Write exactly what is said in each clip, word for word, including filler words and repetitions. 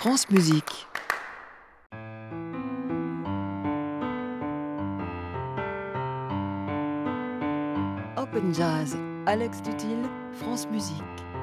France Musique. Open Jazz, Alex Dutil, France Musique.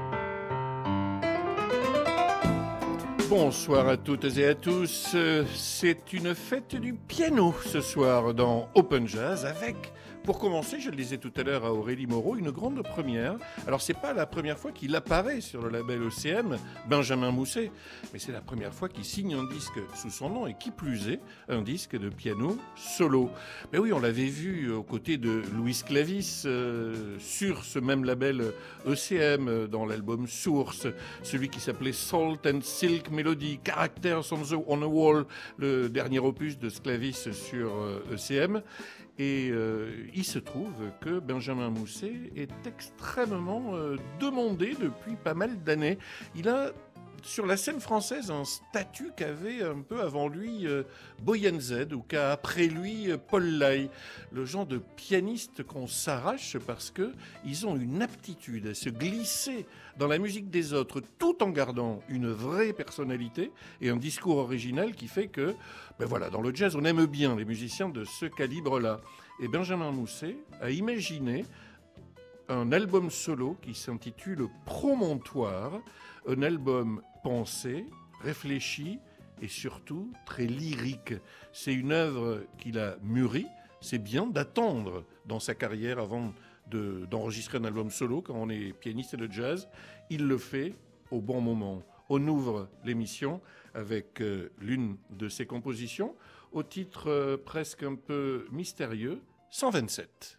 Bonsoir à toutes et à tous. C'est une fête du piano ce soir dans Open Jazz avec, pour commencer, je le disais tout à l'heure à Aurélie Moreau, une grande première. Alors c'est pas la première fois qu'il apparaît sur le label E C M, Benjamin Mousset, mais c'est la première fois qu'il signe un disque sous son nom et qui plus est, un disque de piano solo. Mais oui, on l'avait vu aux côtés de Louis Clavis euh, sur ce même label E C M dans l'album Source, celui qui s'appelait Salt and Silk Melody, Characters on, the, on a Wall, le dernier opus de Sclavis sur euh, E C M. Et euh, il se trouve que Benjamin Mousset est extrêmement euh, demandé depuis pas mal d'années. Il a sur la scène française un statut qu'avait un peu avant lui euh, Boyen Z ou qu'a après lui euh, Paul Lay, le genre de pianiste qu'on s'arrache parce qu'ils ont une aptitude à se glisser dans la musique des autres tout en gardant une vraie personnalité et un discours original qui fait que, ben voilà, dans le jazz on aime bien les musiciens de ce calibre-là. Et Benjamin Mousset a imaginé un album solo qui s'intitule Promontoire, un album pensé, réfléchi et surtout très lyrique. C'est une œuvre qu'il a mûrie. C'est bien d'attendre dans sa carrière avant de, d'enregistrer un album solo quand on est pianiste de jazz. Il le fait au bon moment. On ouvre l'émission avec euh, l'une de ses compositions au titre euh, presque un peu mystérieux, cent vingt-sept.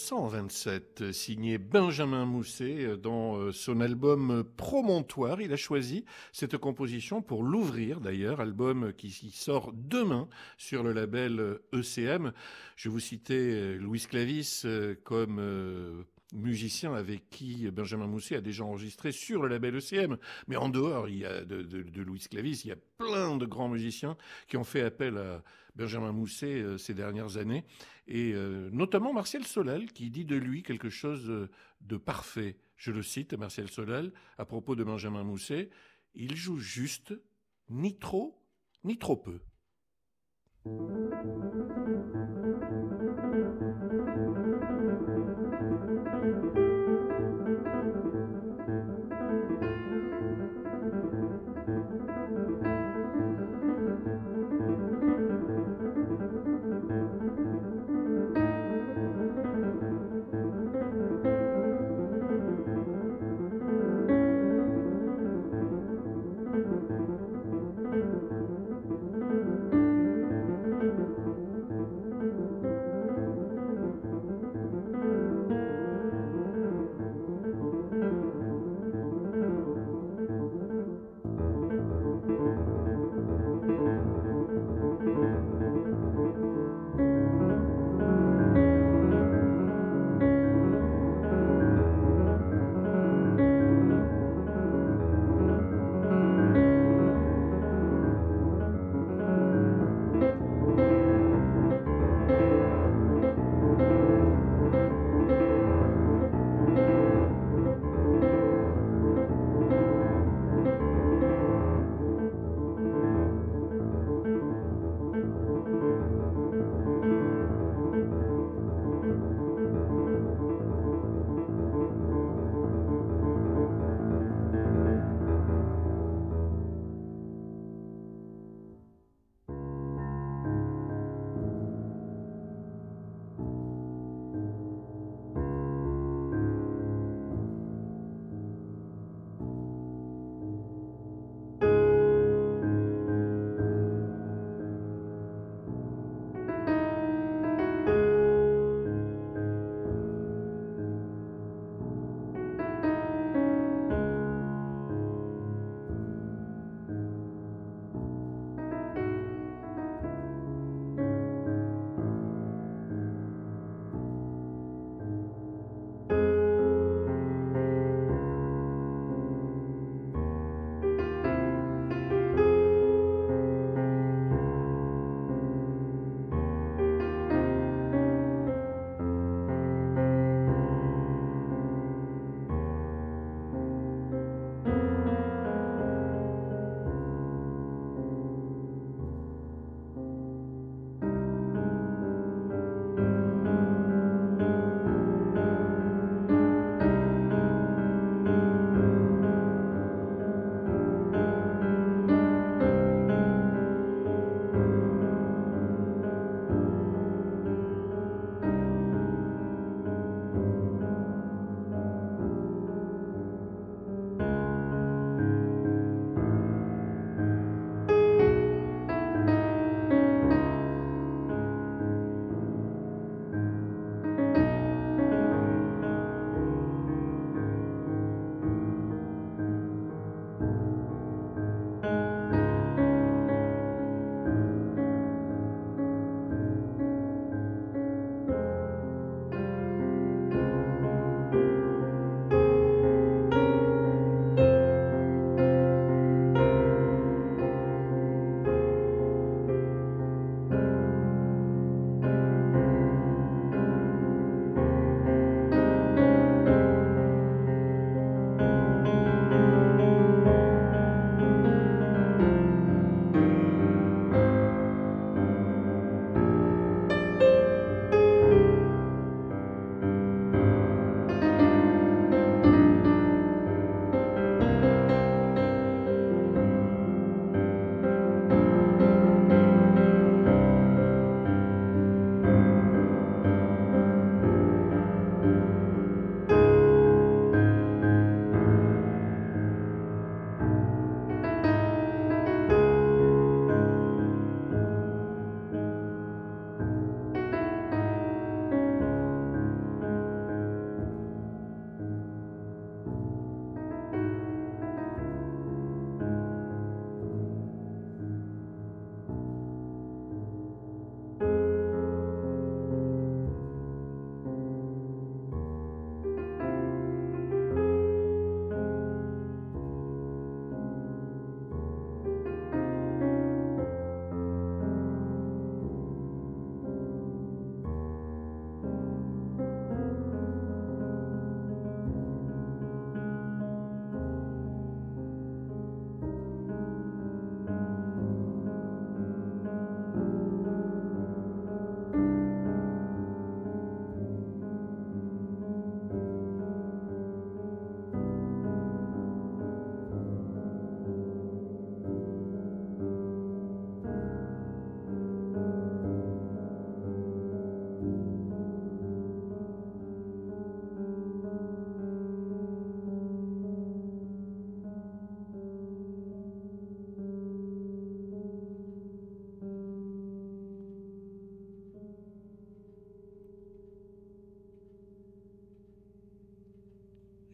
cent vingt-sept, signé Benjamin Mousset. Dans son album Promontoire, il a choisi cette composition pour l'ouvrir d'ailleurs, album qui sort demain sur le label E C M. Je vous citais Louis Clavis comme musicien avec qui Benjamin Mousset a déjà enregistré sur le label E C M. Mais en dehors il y a de, de, de Louis Clavis, il y a plein de grands musiciens qui ont fait appel à Benjamin Mousset euh, ces dernières années. Et euh, notamment Martial Solal qui dit de lui quelque chose de, de parfait. Je le cite, Martial Solal, à propos de Benjamin Mousset. Il joue juste, ni trop, ni trop peu.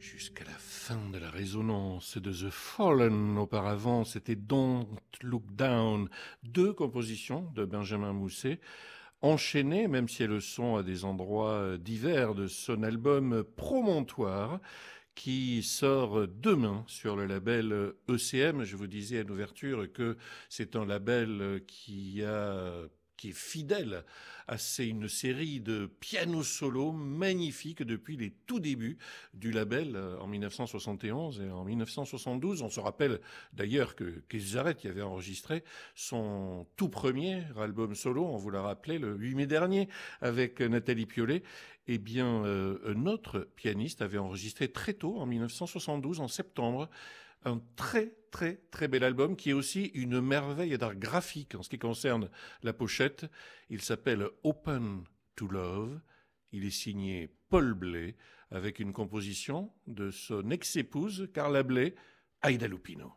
Jusqu'à la fin de la résonance de The Fallen, auparavant, c'était Don't Look Down, deux compositions de Benjamin Mousset, enchaînées, même si elles sont à des endroits divers de son album Promontoire, qui sort demain sur le label E C M. Je vous disais à l'ouverture que c'est un label qui a qui est fidèle à c'est une série de pianos solo magnifiques depuis les tout débuts du label en mille neuf cent soixante et onze et en mille neuf cent soixante-douze. On se rappelle d'ailleurs que Keith Jarrett qui avait enregistré son tout premier album solo, on vous l'a rappelé, le huit mai dernier avec Nathalie Piollet. Eh bien, euh, notre pianiste avait enregistré très tôt, en mille neuf cent soixante-douze, en septembre, un très très très bel album qui est aussi une merveille d'art graphique en ce qui concerne la pochette. Il s'appelle Open to Love. Il est signé Paul Bley avec une composition de son ex-épouse Carla Bley, Aida Lupino.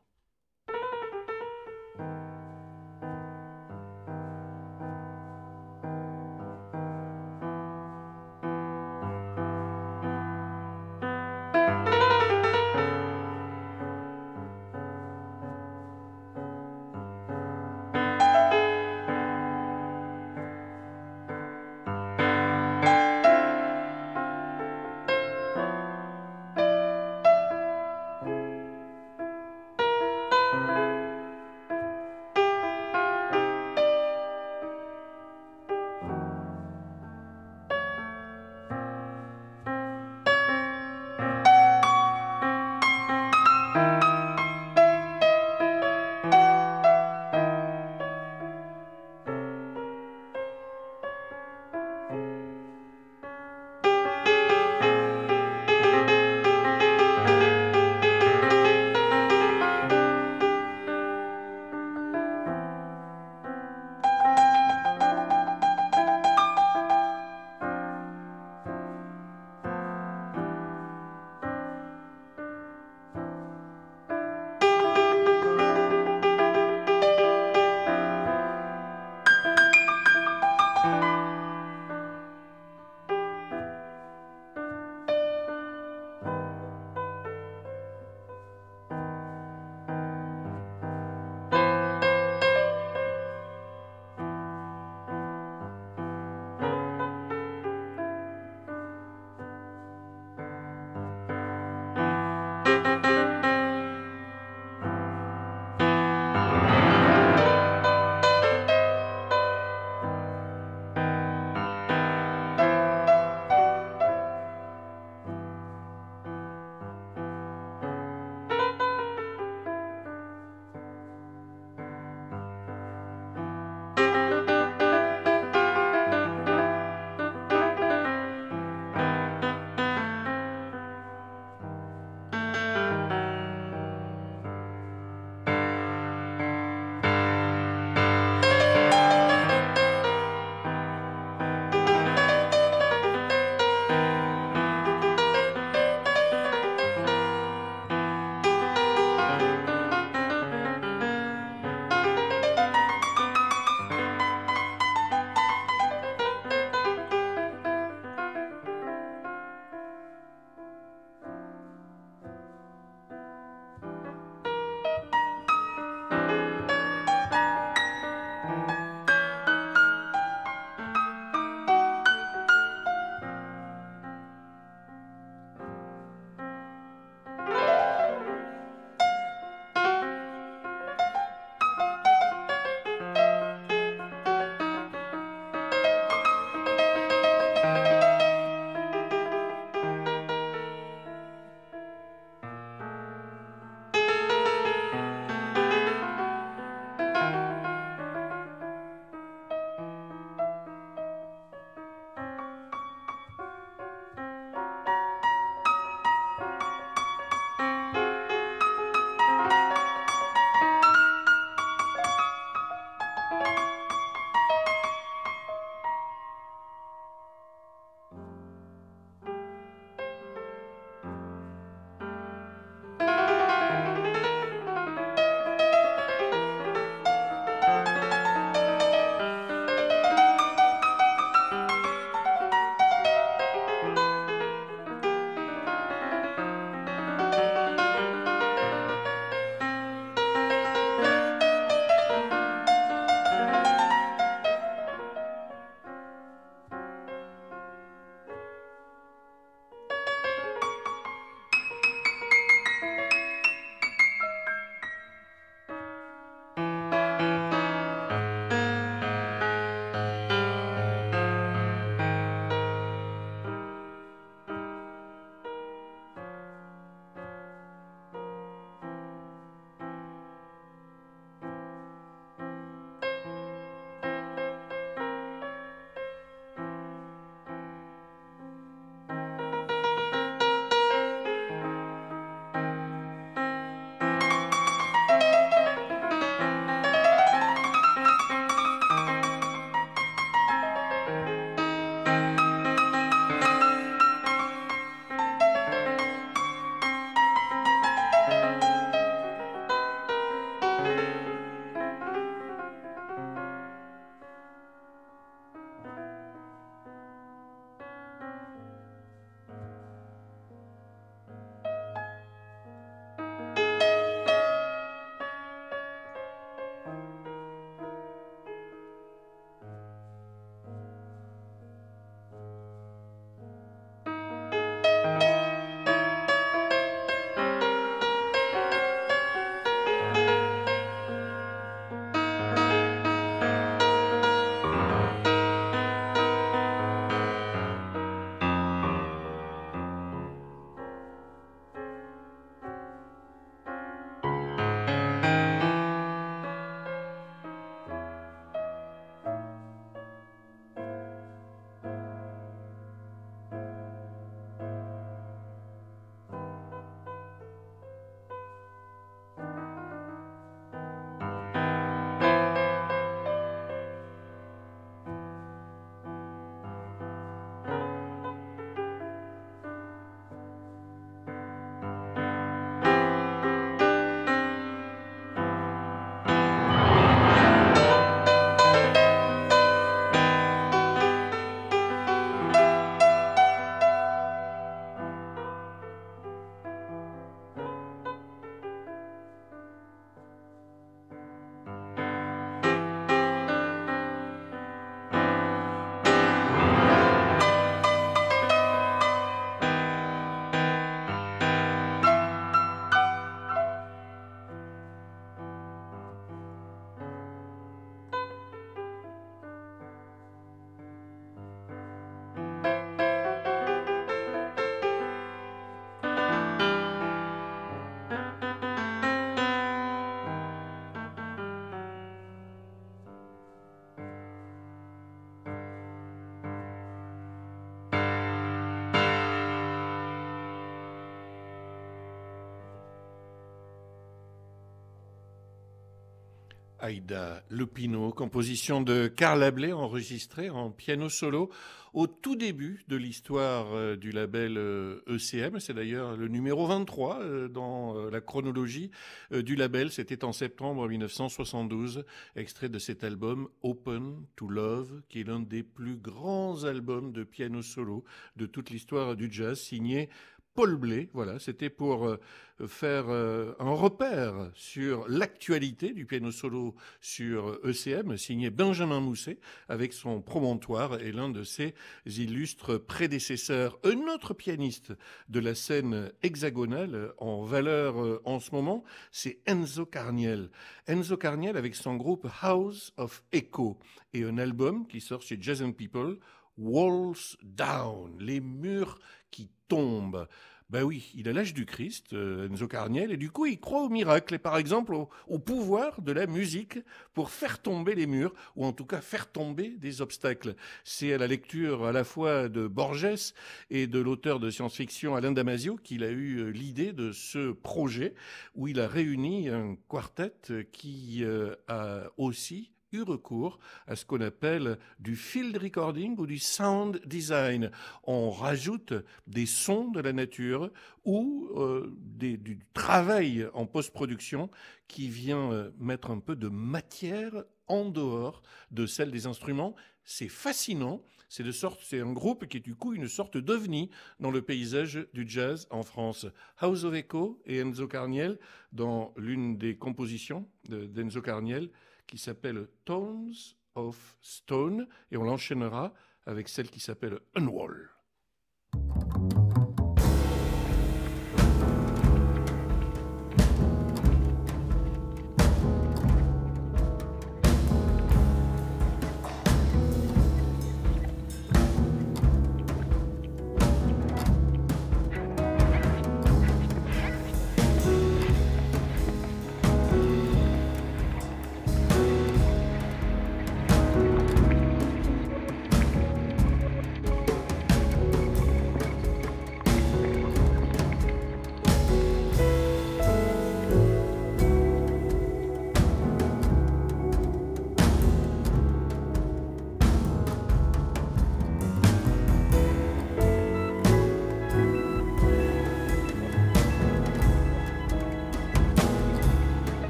Aïda Lupino, composition de Carl Ablé, enregistrée en piano solo au tout début de l'histoire euh, du label euh, E C M. C'est d'ailleurs le numéro vingt-trois euh, dans euh, la chronologie euh, du label. C'était en septembre mille neuf cent soixante-douze, extrait de cet album Open to Love, qui est l'un des plus grands albums de piano solo de toute l'histoire du jazz, signé Paul Bley. Voilà, c'était pour euh, faire euh, un repère sur l'actualité du piano solo sur E C M, signé Benjamin Mousset, avec son promontoire et l'un de ses illustres prédécesseurs. Un autre pianiste de la scène hexagonale en valeur euh, en ce moment, c'est Enzo Carniel. Enzo Carniel avec son groupe House of Echo et un album qui sort chez Jazz and People, Walls Down, les murs qui tombent. Ben oui, il a l'âge du Christ, euh, Enzo Carniel, et du coup il croit au miracle, et par exemple au, au pouvoir de la musique pour faire tomber les murs, ou en tout cas faire tomber des obstacles. C'est à la lecture à la fois de Borges et de l'auteur de science-fiction Alain Damasio qu'il a eu euh, l'idée de ce projet, où il a réuni un quartet qui euh, a aussi eu recours à ce qu'on appelle du field recording ou du sound design. On rajoute des sons de la nature ou euh, des, du travail en post-production qui vient euh, mettre un peu de matière en dehors de celle des instruments. C'est fascinant. C'est, de sorte, c'est un groupe qui est du coup une sorte d'ovni dans le paysage du jazz en France. House of Echo et Enzo Carniel dans l'une des compositions de, d'Enzo Carniel qui s'appelle Tones of Stone, et on l'enchaînera avec celle qui s'appelle Unwall.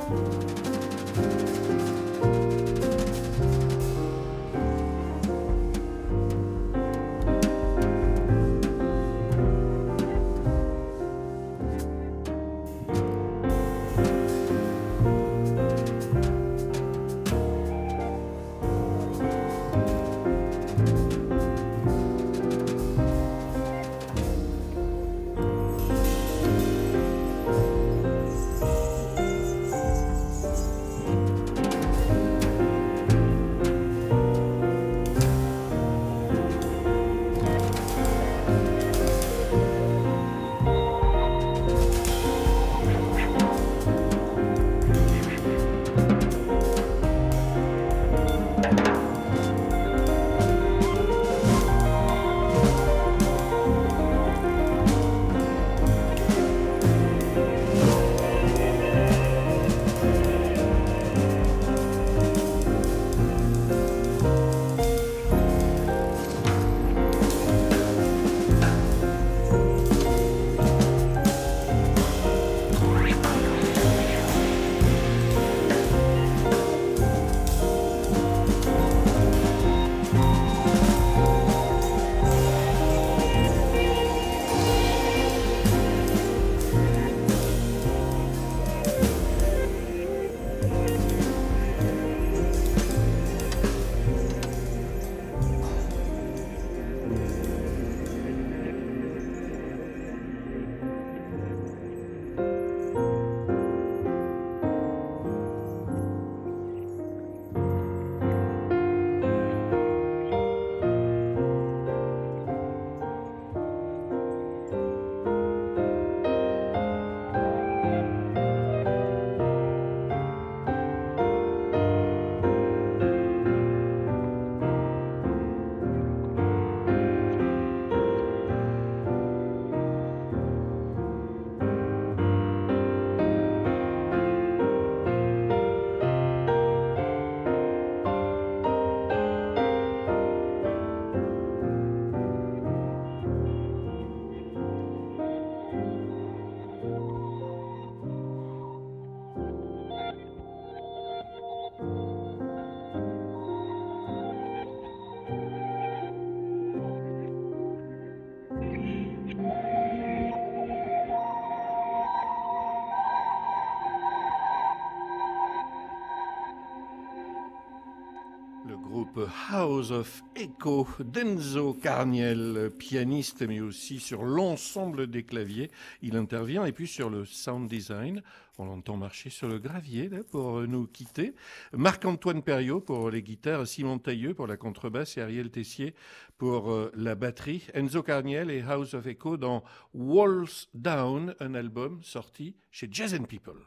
House of Echo d'Enzo Carniel, pianiste mais aussi sur l'ensemble des claviers. Il intervient et puis sur le sound design. On l'entend marcher sur le gravier là, pour nous quitter. Marc-Antoine Perriot pour les guitares, Simon Tailleux pour la contrebasse et Ariel Tessier pour euh, la batterie. Enzo Carniel et House of Echo dans Walls Down, un album sorti chez Jazz and People.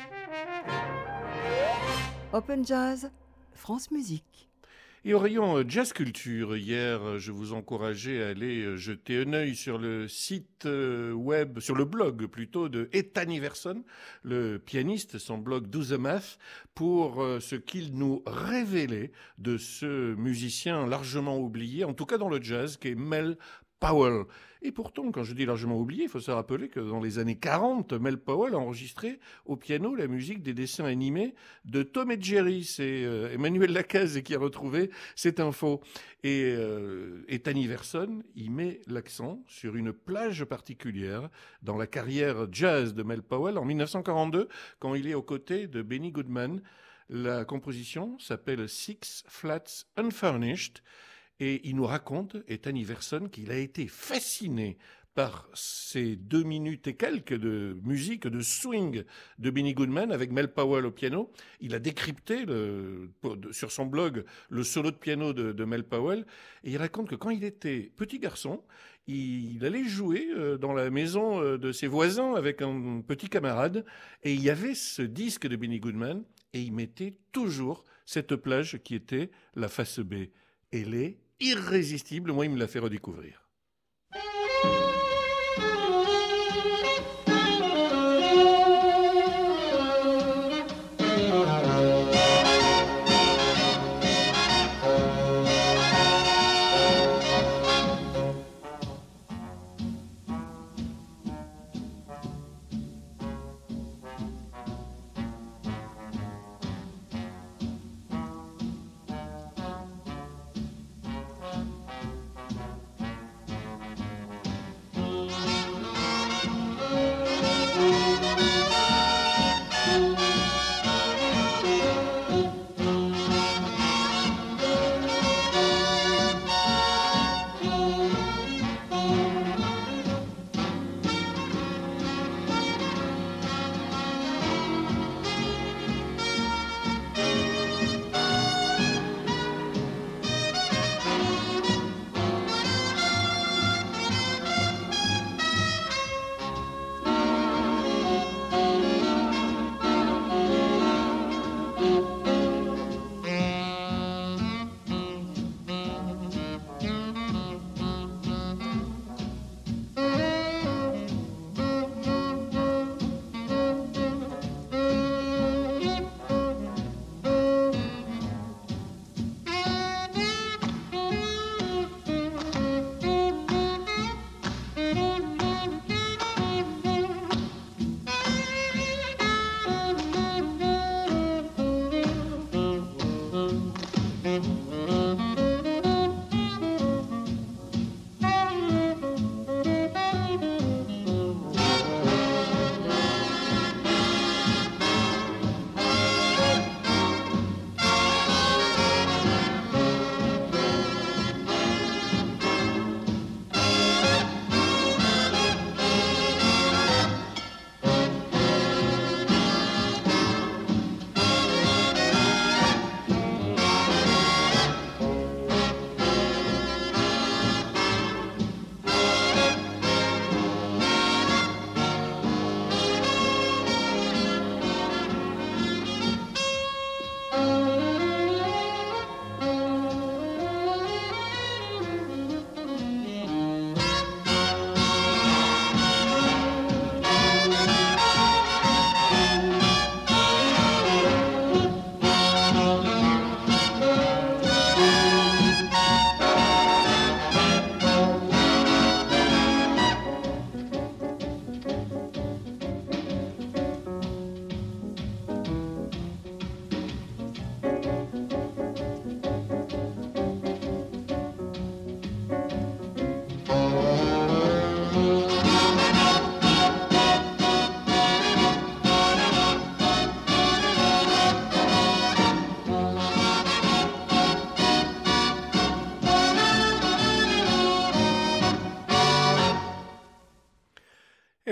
Open Jazz, France Musique. Et au rayon Jazz Culture, hier, je vous encourageais à aller jeter un œil sur le site web, sur le blog plutôt, de Ethan Iverson, le pianiste, son blog Do the Math, pour ce qu'il nous révélait de ce musicien largement oublié, en tout cas dans le jazz, qui est Mel Powell. Et pourtant, quand je dis largement oublié, il faut se rappeler que dans les années quarante, Mel Powell a enregistré au piano la musique des dessins animés de Tom et Jerry. C'est euh, Emmanuel Lacaze qui a retrouvé cette info. Et euh, Ethan Iverson, il met l'accent sur une plage particulière dans la carrière jazz de Mel Powell en dix-neuf cent quarante-deux, quand il est aux côtés de Benny Goodman. La composition s'appelle Six Flats Unfurnished. Et il nous raconte, Ethan Iverson, qu'il a été fasciné par ces deux minutes et quelques de musique, de swing de Benny Goodman avec Mel Powell au piano. Il a décrypté le, sur son blog le solo de piano de, de Mel Powell. Et il raconte que quand il était petit garçon, il allait jouer dans la maison de ses voisins avec un petit camarade. Et il y avait ce disque de Benny Goodman et il mettait toujours cette plage qui était la face B. Elle est irrésistible, moi il me l'a fait redécouvrir.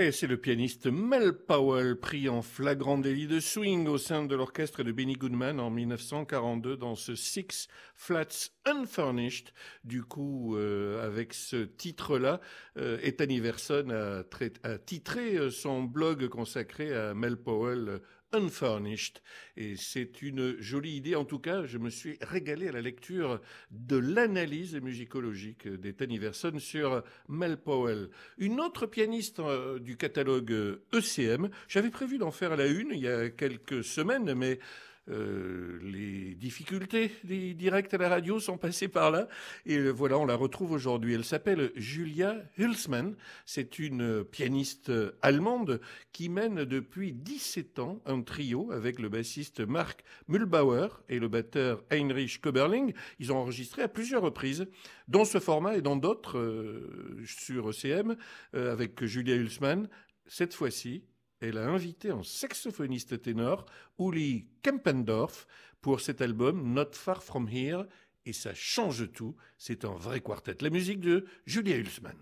Et c'est le pianiste Mel Powell, pris en flagrant délit de swing au sein de l'orchestre de Benny Goodman en mille neuf cent quarante-deux dans ce Six Flats Unfurnished. Du coup, euh, avec ce titre-là, euh, Ethan Iverson a, a titré son blog consacré à Mel Powell Unfurnished. Et c'est une jolie idée. En tout cas, je me suis régalé à la lecture de l'analyse musicologique d'Ethan Iverson sur Mel Powell. Une autre pianiste euh, du catalogue E C M, j'avais prévu d'en faire la une il y a quelques semaines, mais Euh, les difficultés des directs à la radio sont passées par là. Et voilà, on la retrouve aujourd'hui. Elle s'appelle Julia Hülsmann. C'est une pianiste allemande qui mène depuis dix-sept ans un trio avec le bassiste Mark Mühlbauer et le batteur Heinrich Köberling. Ils ont enregistré à plusieurs reprises dans ce format et dans d'autres euh, sur E C M euh, avec Julia Hülsmann. Cette fois-ci, elle a invité en saxophoniste ténor Uli Kempendorf pour cet album Not Far From Here, et ça change tout, c'est un vrai quartet. La musique de Julia Hülsmann.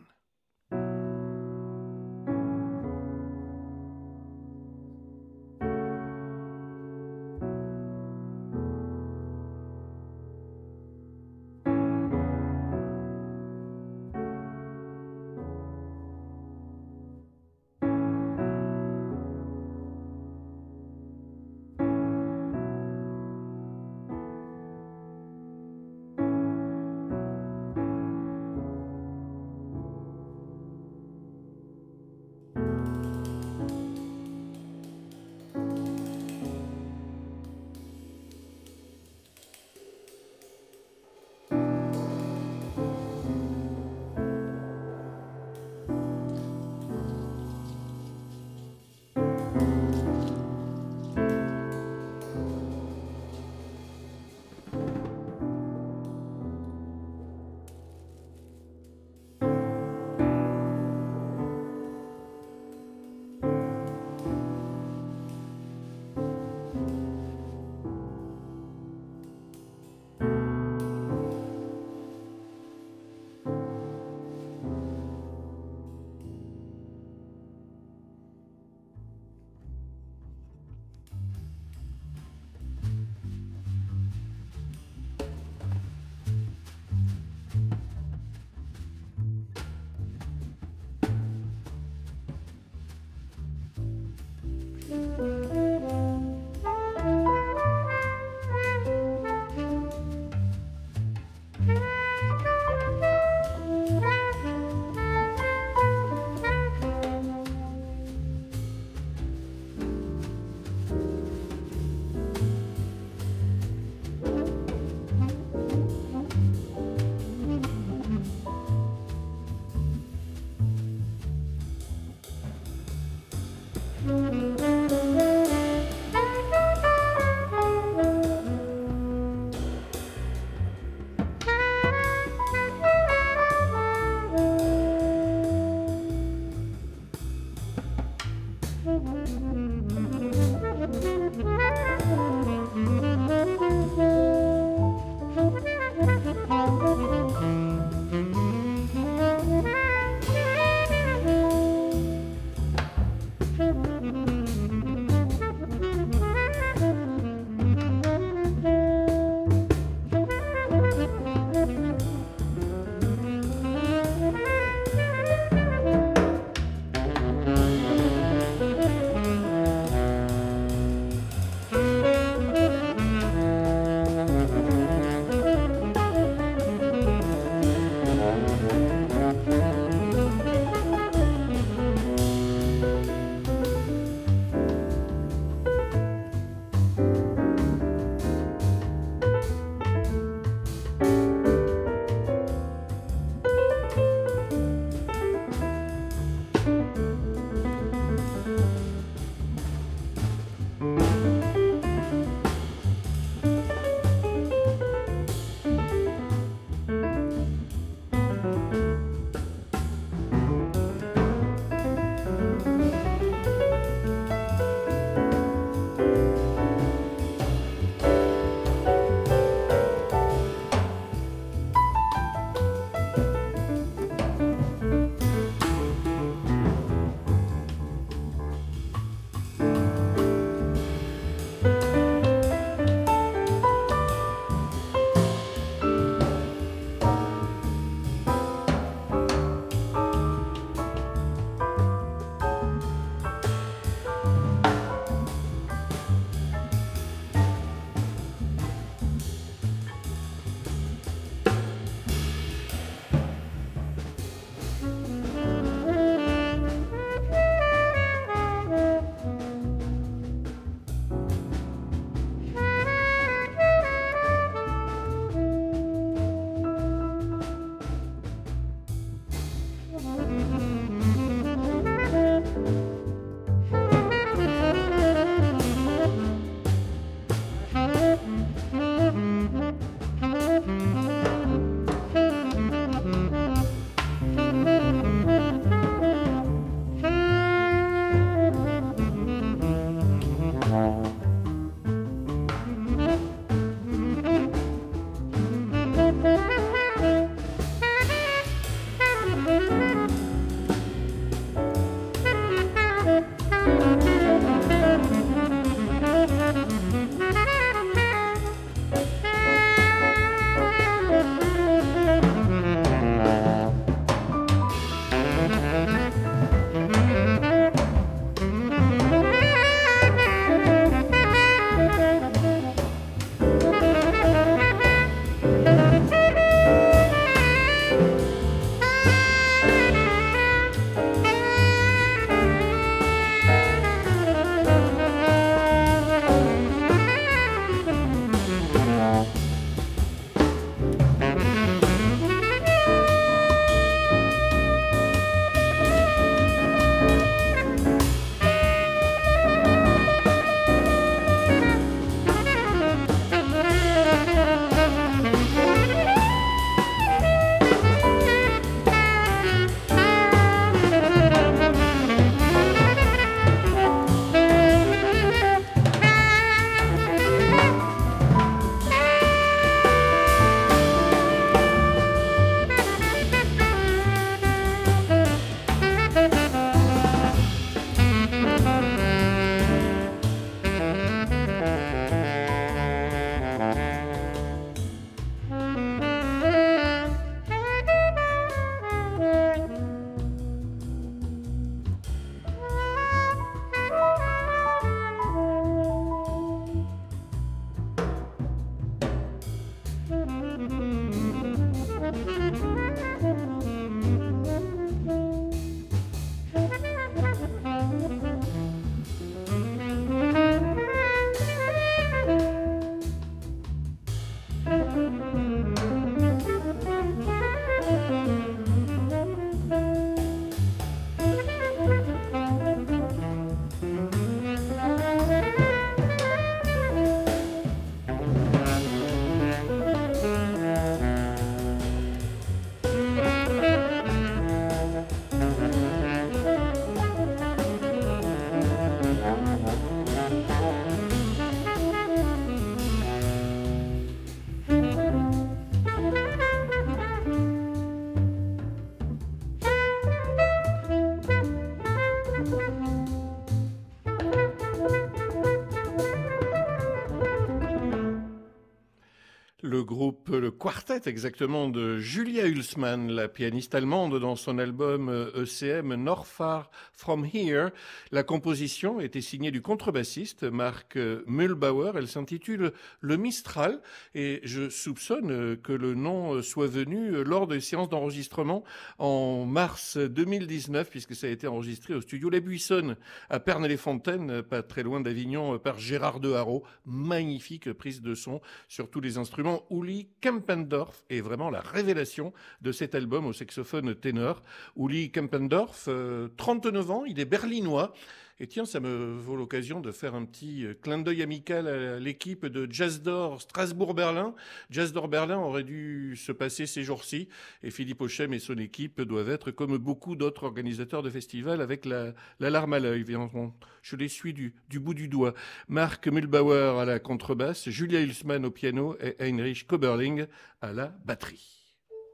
Le groupe, le quartet exactement de Julia Hülsmann, la pianiste allemande dans son album E C M Not Far From Here. La composition était signée du contrebassiste Mark Mühlbauer. Elle s'intitule Le Mistral et je soupçonne que le nom soit venu lors des séances d'enregistrement en mars deux mille dix-neuf puisque ça a été enregistré au studio Les Buissonnes à Pernay-les-Fontaines, pas très loin d'Avignon, par Gérard Deharrault. Magnifique prise de son sur tous les instruments. Uli Kempendorf est vraiment la révélation de cet album au saxophone ténor. Uli Kempendorf, euh, trente-neuf ans, il est berlinois. Et tiens, ça me vaut l'occasion de faire un petit clin d'œil amical à l'équipe de Jazz d'Or Strasbourg-Berlin. Jazz d'Or Berlin aurait dû se passer ces jours-ci. Et Philippe Auchem et son équipe doivent être, comme beaucoup d'autres organisateurs de festivals, avec la, la larme à l'œil. Je les suis du, du bout du doigt. Mark Mühlbauer à la contrebasse, Julia Hülsmann au piano et Heinrich Köberling à la batterie.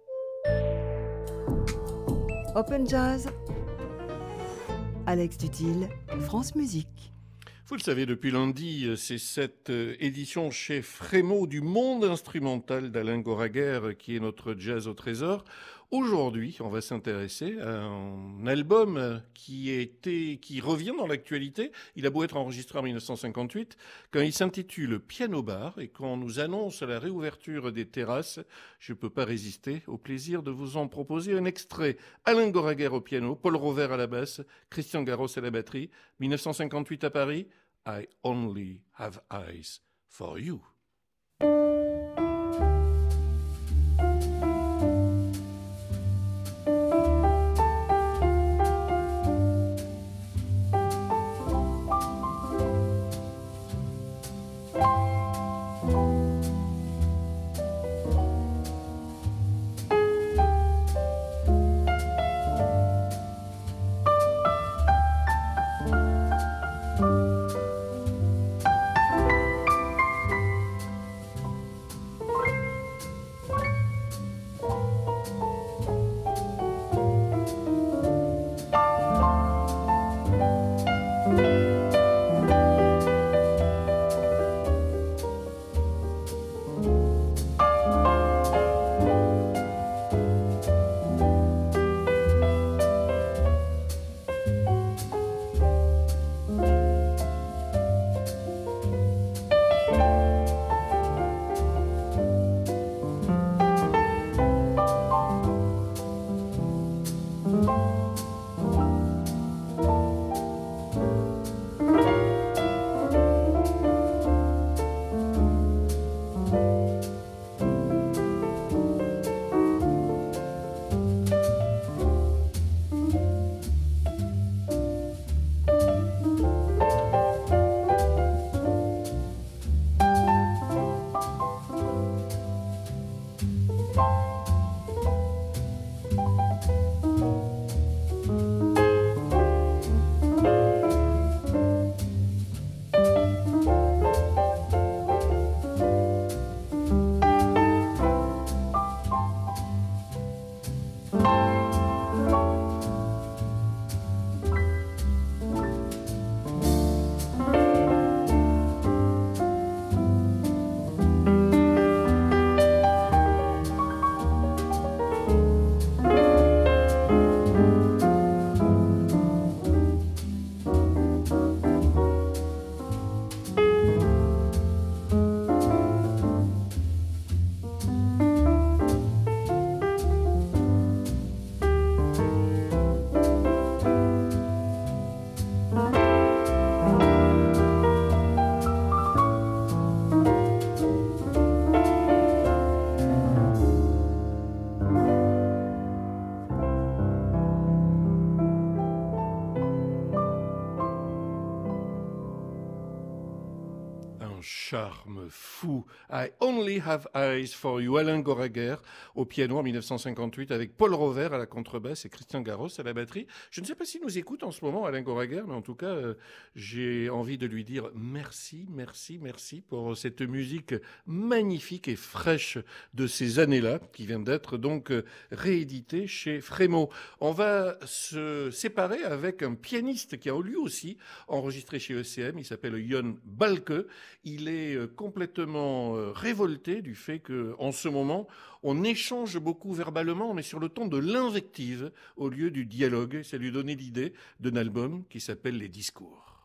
Open Jazz. Alex Dutil, France Musique. Vous le savez, depuis lundi, c'est cette édition chez Frémaux du monde instrumental d'Alain Goraguer qui est notre jazz au trésor. Aujourd'hui, on va s'intéresser à un album qui, était, qui revient dans l'actualité. Il a beau être enregistré en dix-neuf cent cinquante-huit, quand il s'intitule Piano Bar et qu'on nous annonce la réouverture des terrasses, je ne peux pas résister au plaisir de vous en proposer un extrait. Alain Goraguer au piano, Paul Rovère à la basse, Christian Garros à la batterie. dix-neuf cent cinquante-huit à Paris, I Only Have Eyes for You. Charme fou. I Only Have Eyes for You. Alain Goraguer au piano en dix-neuf cent cinquante-huit avec Paul Rovère à la contrebasse et Christian Garros à la batterie. Je ne sais pas s'il nous écoute en ce moment, Alain Goraguer, mais en tout cas, euh, j'ai envie de lui dire merci, merci, merci pour cette musique magnifique et fraîche de ces années-là, qui vient d'être donc euh, rééditée chez Frémaux. On va se séparer avec un pianiste qui a lui aussi enregistré chez E C M. Il s'appelle Jon Balke. Il est est euh, complètement euh, révolté du fait qu'en ce moment, on échange beaucoup verbalement, mais sur le ton de l'invective au lieu du dialogue. Ça lui donnait l'idée d'un album qui s'appelle Les Discours.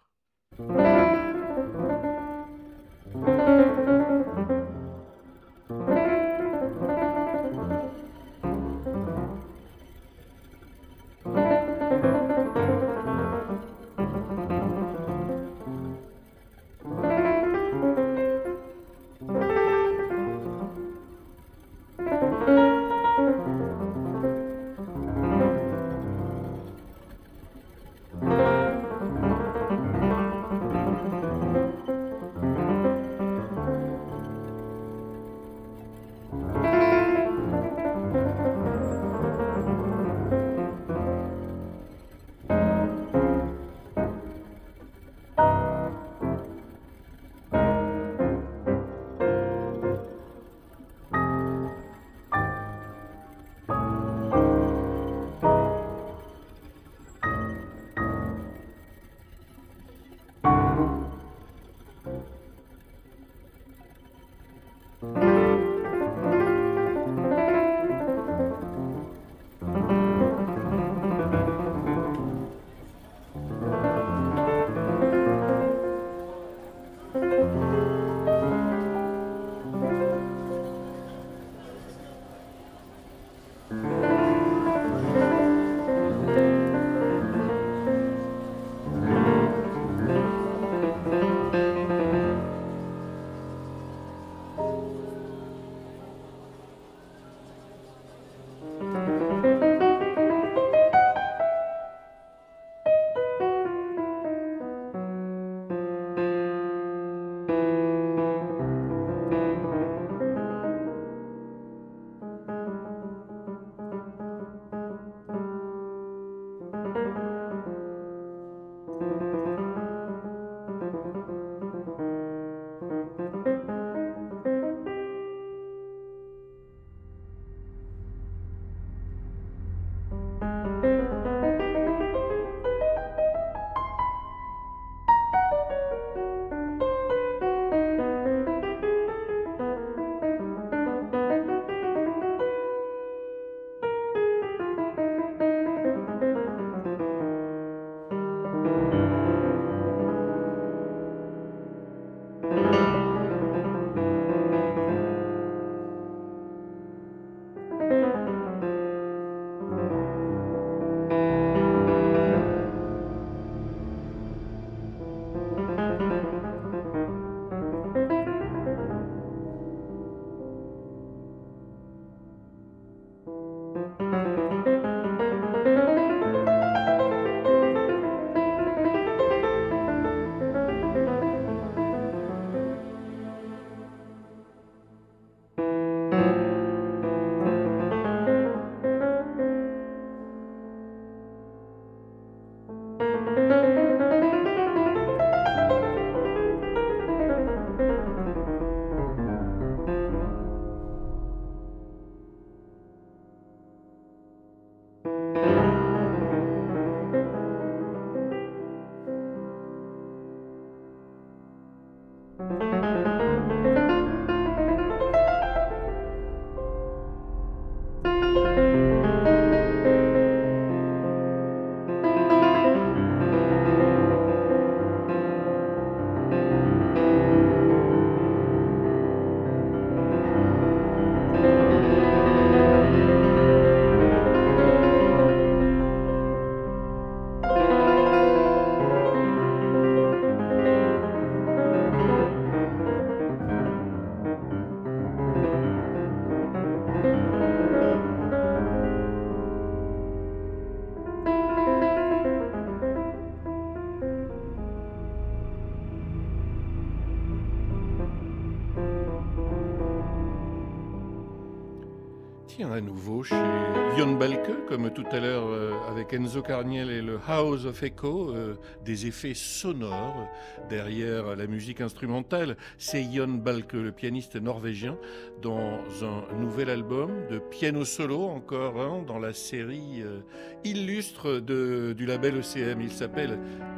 Tiens, à nouveau chez Jon Balke, comme tout à l'heure euh, avec Enzo Carniel et le House of Echo, euh, des effets sonores derrière la musique instrumentale. C'est Jon Balke, le pianiste norvégien, dans un nouvel album de piano solo, encore un dans la série euh, illustre de, du label E C M. Il s'appelle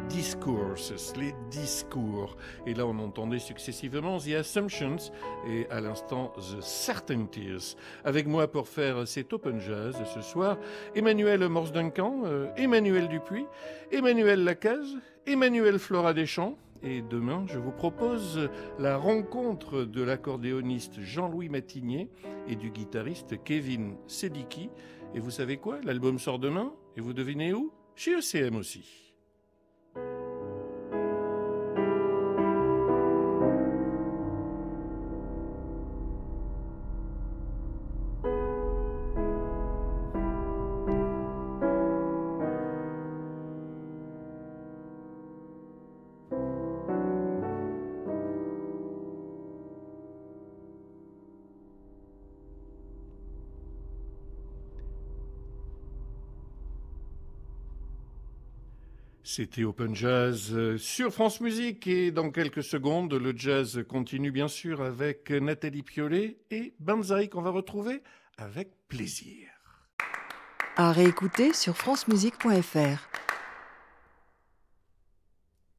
discourses, les discours. Et là, on entendait successivement The Assumptions et à l'instant The Certainties. Avec moi pour faire cet Open Jazz ce soir, Emmanuel Morse-Duncan, euh, Emmanuel Dupuis, Emmanuel Lacaze, Emmanuel Flora Deschamps. Et demain, je vous propose la rencontre de l'accordéoniste Jean-Louis Matigné et du guitariste Kevin Sediki. Et vous savez quoi? L'album sort demain. Et vous devinez où? Chez E C M aussi. C'était Open Jazz sur France Musique et dans quelques secondes, le jazz continue bien sûr avec Nathalie Piollet et Banzai qu'on va retrouver avec plaisir. À réécouter sur francemusique point f r.